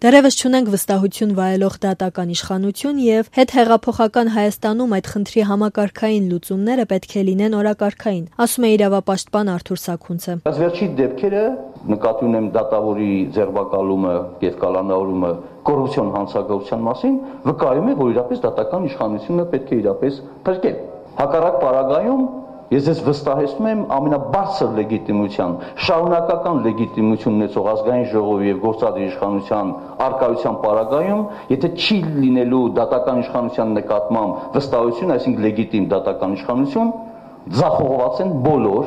Դեռևս չունենք վստահություն վայելող դատական իշխանություն եւ հետհեղափոխական Հայաստանում այդ խնդրի համակարգային լուծումները պետք է լինեն օրակարգային, ասում է իրավապաշտպան Արթուր Սաքունցը։ Վերջի դեպքերը նկատի ունեմ դատավորի ձերբակալումը եւ կալանավորումը կոռուպցիոն հանցագործության մասին վկայում է, որ իրապես դատական իշխանությունը պետք է իրապես փրկել։ Հակառակ պարագայում ես ես վստահեցնում եմ ամենաբարձր լեգիտիմության, շարունակական լեգիտիմություն ունեցող ազգային ժողովի եւ գործադիր իշխանության արկայության պարագայում, եթե չի լինելու դատական իշխանության նկատմամբ վստահություն, այսինքն լեգիտիմ դատական իշխանություն, ձախողված են բոլոր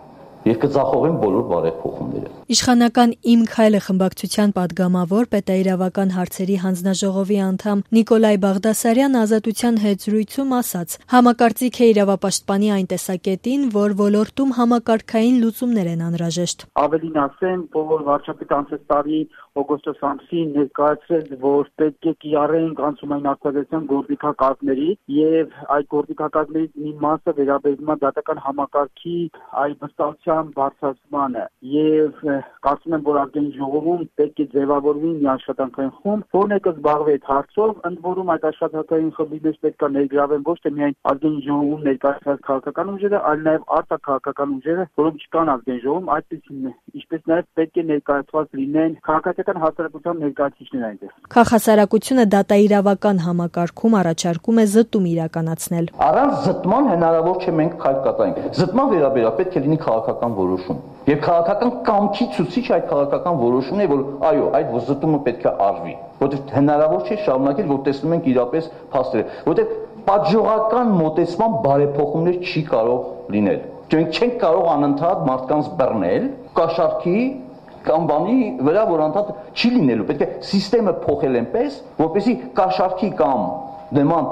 եւ կձախողեն բոլոր բարեփոխումները։ Իշխանական Իմ քայլը խմբակցության падգամավոր պետաիրավական հարցերի հանձնաժողովի անդամ Նիկոլայ Բաղդասարյան ազատության հետ զրույցում ասաց. համակարծիք է իրավապաշտպանի այն տեսակետին, որ ոլորտում համակարգային լուծումներ են անհրաժեշտ։ Ավելին ասեմ, որ վարչապետը անցած տարի օգոստոս ամսին ներկայացրեց, որ պետք է կիրառենք անցումային արտադրության գործիքակազմերի եւ այդ գործիքակազմերից մի մասը վերաբերում է դատական համակարգի այլ վստահության բարձրացմանը եւ կարծում եմ, որ ազգային ժողովում պետք է ձևավորվի մի աշխատանքային խումբ, որն է կզբաղվի այդ հարցով, ընդ որում այդ աշխատանքային խմբի մեջ պետք է ներգրավեն ոչ թե միայն ազգային ժողովում ներկայացված քաղաքական ուժերը, այլ նաեւ արտաքաղաքական ուժերը, որոնք չկան ազգային ժողովում, այդպեսին է, ինչպես նաեւ պետք է ներկայացված լինեն քաղաքական հասարակության ներկայացուցիչներ այնտեղ։ Քաղաքասարակությունը դատաիրավական համակարգում առաջարկում է զտում իրականացնել։ Առանց զտման հնարավոր չէ մենք քայլ կատարենք։ Զտման վերաբերյալ պետք է լինի քաղաքական որոշում։ Եվ քաղաքական կամքի ցուցիչ այդ քաղաքական որոշումն է, որ այո, այդ զտումը պետք է արվի, որովհետև հնարավոր չէ շարունակել, որ տեսնում ենք իրապես փաստերը, որովհետև պատժողական մոտեցման բարեփոխումներ չի կարող լինել։ Մենք չենք կարող անընդհատ մարդկանց բռնել, կաշառքի կամ բանի վրա, որ անդադ չի լինելու, պետք է սիստեմը փոխել այնպես, որպեսզի կաշառքի կամ նման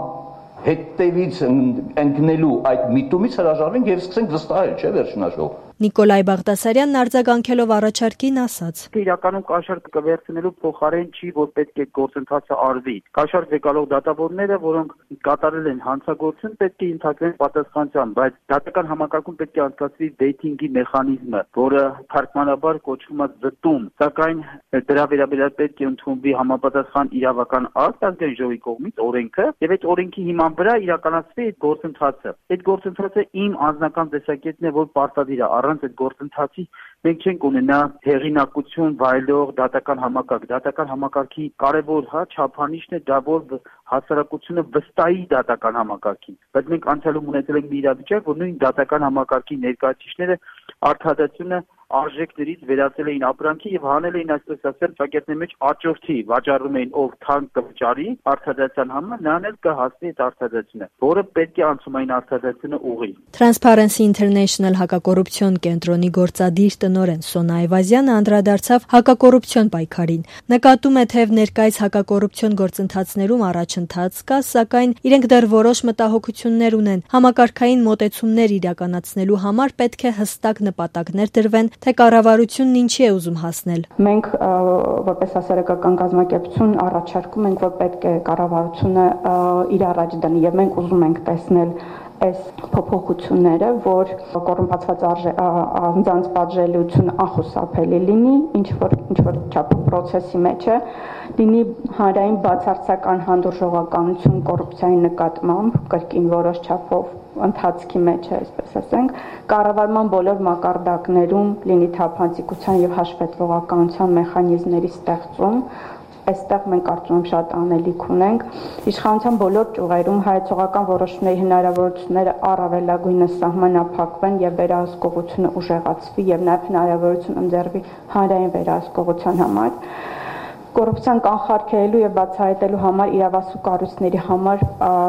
հետևից ընկնելու այդ միտումից հրաժարվենք եւ սկսենք վստահել, չէ՞, վերջնաժող։ Նիկոլայ Բաղդասարյանն արձագանքելով առաջարկին ասաց. իրականում կաշառք կվերցնելու փոխարեն չի, որ պետք է գործընթացը արվի։ Կաշառք եկալող դատավորները, որոնք կատարել են հանցագործություն, պետք է ենթարկվեն պատասխանատվության, բայց դատական համակարգում պետք է անցկացվի դեյթինգի մեխանիզմը, որը թարգմանաբար կոչվում է զտում, սակայն դրա վերաբերյալ պետք է ընդունվի համապատասխան իրավական ակտ ազգային ժողովի կողմից օրենքը, եւ այդ օրենքի հիման վրա իրականացվի այդ գործընթացը։ Այդ գործընթացը իմ անձնական տեսակետն է, որ պարտադիր է առանց այդ գործընթացի մենք չենք ունենա հեղինակություն վայելող դատական համակարգ։ Դատական համակարգի կարևոր չափանիշն է դա, որ հասարակությունը վստահի դատական համակարգին։ Բայց մենք անցյալում ունեցել ենք մի իրավիճակ, որ նույն դատական համակարգի ներկայացուցիչները արդարացությունը արժեքներից վերածել էին ապրանքի եւ հանել էին, այսպես ասել, ճակերտների մեջ աճորթի, վաճառում էին ով թանկ կվճարի արդարացան համար, նրան էլ կհասնի այդ արդարացությունը, որը պետք է անցումային արդարացությունը ուղղի։ Transparency International հակակոռուպցիոն կենտրոնի գործադիր տնօրեն Սոնա Այվազյանը անդրադարձավ հակակոռուպցիոն պայքարին։ Նկատում է, թե ներկայիս հակակոռուպցիոն գործընթացներում առաջընթաց կա, սակայն իրենք դեռ որոշ մտահոգություններ ունեն։ Համակարգային մոտեցումներ իրականացնելու համար պետք է հստակ նպատակներ դրվեն, թե կառավարությունն ինչի է ուզում հասնել։ Մենք որպես հասարակական կազմակերպություն առաջարկում ենք, որ պետք է կառավարությունը իր առաջ դնի եւ մենք ուզում ենք տեսնել այս փոփոխությունները, որ կոռումպացված անձանց պատժելիությունը անխուսափելի լինի, ինչ որ չափով process-ի մեջ է, լինի հանրային բացարձական հանդուրժողականություն կոռուպցիայի նկատմամբ, կրկին որոշ չափով ընթացքի մեջ է, այսպես ասենք, կառավարման բոլոր մակարդակներում լինի թափանցիկության եւ հաշվետվողականության մեխանիզմների ստեղծում։ Այստեղ մենք կարծում եմ շատ անելիք ունենք։ Իշխանության բոլոր ճյուղերում հայեցողական որոշումների հնարավորությունները առավելագույնս սահմանափակվեն եւ վերահսկողությունը ուժեղացվի եւ նաեւ հնարավորություն ընձեռվի հանրային վերահսկողության համար։ Կոռուպցիան կանխարգելելու եւ բացահայտելու համար իրավասու կառույցների համար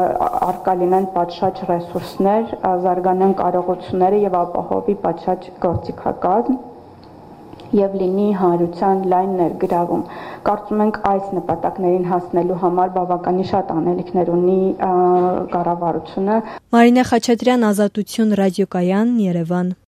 արկա լինեն պատշաճ ռեսուրսներ, զարգանան կարողությունները եւ ապահովի պատշաճ գործիքակազմ եւ լինի հանրության լայն ներգրավում։ Կարծում ենք այս նպատակներին հասնելու համար բավականին շատ անելիքներ ունի կառավարությունը։ Մարինե Խաչատրյան, Ազատություն ռադիոկայան, Երևան։